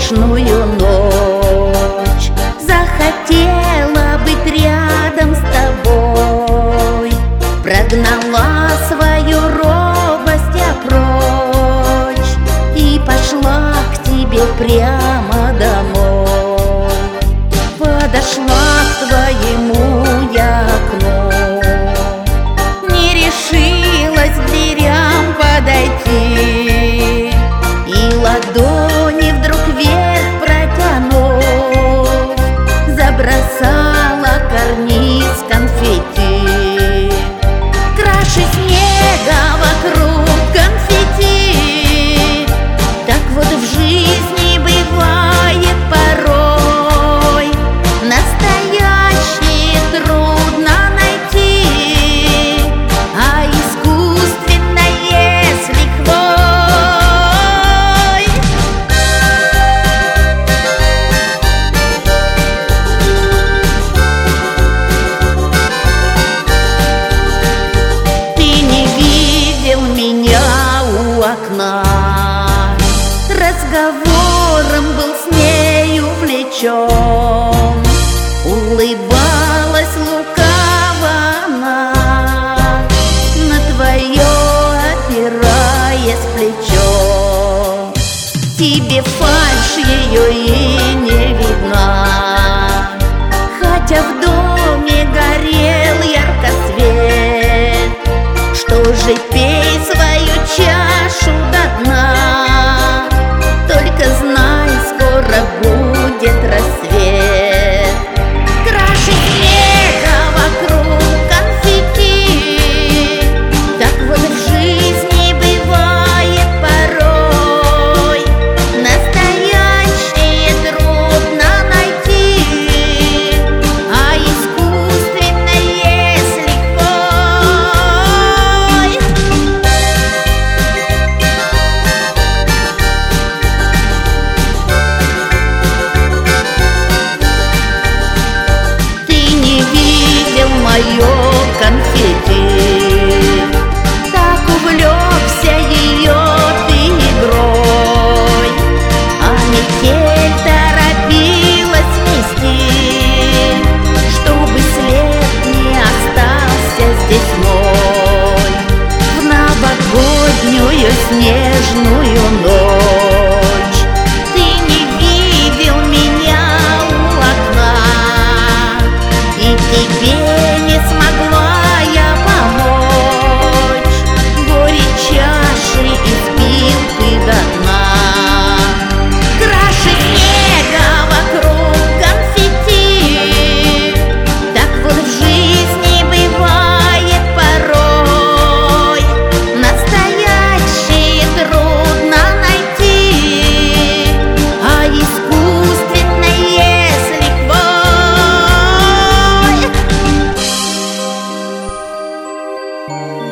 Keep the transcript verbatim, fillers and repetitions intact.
снежную ночь. Захотела быть рядом с тобой, прогнала свою робость я прочь и пошла к тебе прямо домой. Подошла к твоему я окну, не решилась к дверям подойти, и ладони вдруг вверх протянув, забросала карниз конфетти. Краше снега вокруг конфетти, так вот в жизни бывает порой. Настоящее трудно найти, а искусственное с лихвой. Ты не видел меня у окна, разговором был с нею увлечен, улыбалась лукаво она, на твое опираясь плечо. Тебе фальшь ее и не видна, хотя в доме горел ярко свет. Что же, пей свою чашу до дна, только знай, скоро будет рассвет. Краше снега вокруг конфетти, так вот в жизни бывает порой. Настоящее трудно найти, а искусственное с лихвой. Ты не видел мое конфетти, так увлекся ее ты игрой, а метель торопилась нести, чтобы след не остался здесь мой. В новогоднюю снежную ночь ты не видел меня у окна, и тебе не смогла я помочь. Горе чаши испил ты до дна. Краше снега вокруг конфетти, так вот в жизни бывает порой. Настоящее трудно найти, а искусственное с лихвой. Thank you.